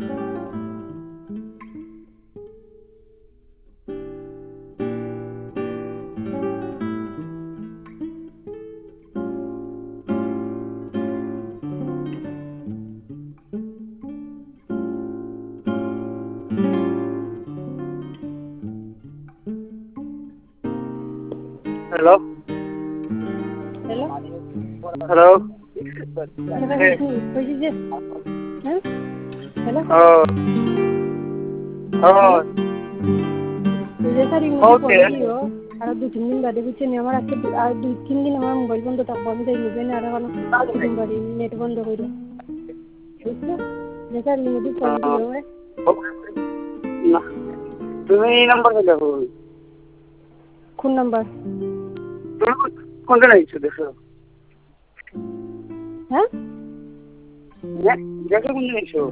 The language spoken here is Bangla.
হ্যালো হ্যালো হ্যালো কইছি যে হ্যাঁ হ্যালো হ্যালো যে স্যার ইংলিশ ওকে পড়ে দিও আর 2-3 দিন বাদে বুঝছেন আমার আজকে আর 2-3 দিন আমার মোবাইল বন্ধ থাকবো আমি যাই নেবেন আর এখন দিন বাড়ি নেট বন্ধ করে বুঝছো যে স্যার ইংলিশ পড়ে দিও না তুমি এই নাম্বারে দেখো কোন নাম্বার তুমি কোনটা নিচ্ছ দেখো হ্যাঁ দেখো কোনটা নিচ্ছ